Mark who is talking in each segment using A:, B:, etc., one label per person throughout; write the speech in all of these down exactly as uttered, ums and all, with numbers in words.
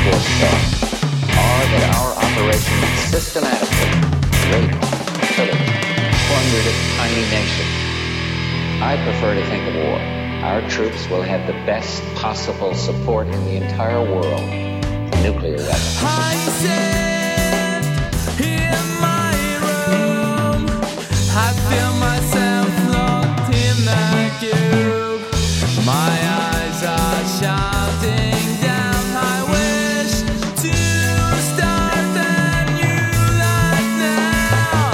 A: foresaw are that our operation systematically raped, pillaged, plundered a tiny nation. I prefer to think of war. Our troops will have the best possible support in the entire world, the nuclear weapon.
B: I sit in my room, I feel myself locked in a cube. My eyes are shouting down, I wish to start a new life now.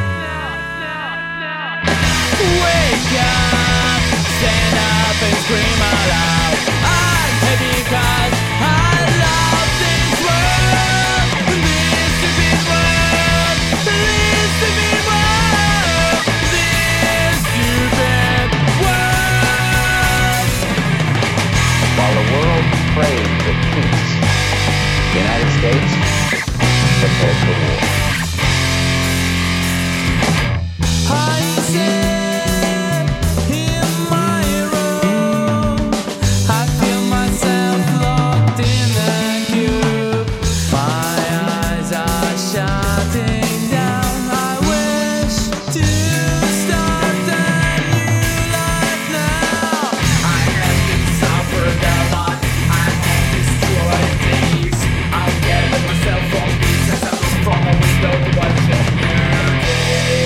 B: Wake up, stand up and scream aloud. I'm happy because I love this world. This stupid world, this stupid world, this stupid world.
A: While the world prayed for peace, the United States prepared for war.
B: I sit in my room, I feel myself locked in a cube. My eyes are shutting down, I wish to start a new life now. I have been suffered a lot, I have destroyed things. I'll get myself from peace as I look from a window to watch a new day.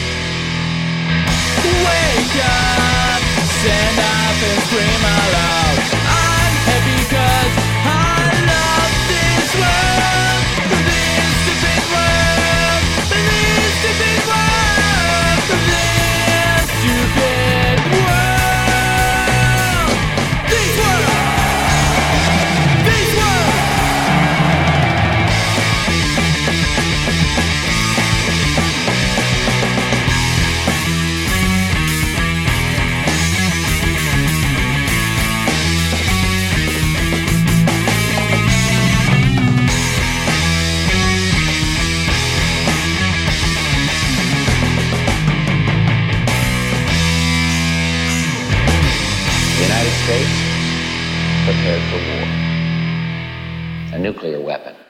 B: Wake up, stand up and scream aloud. I'm happy cause I love this world. This stupid world, this stupid world, this stupid world. This world, this world.
A: The United States prepared for war. A nuclear weapon.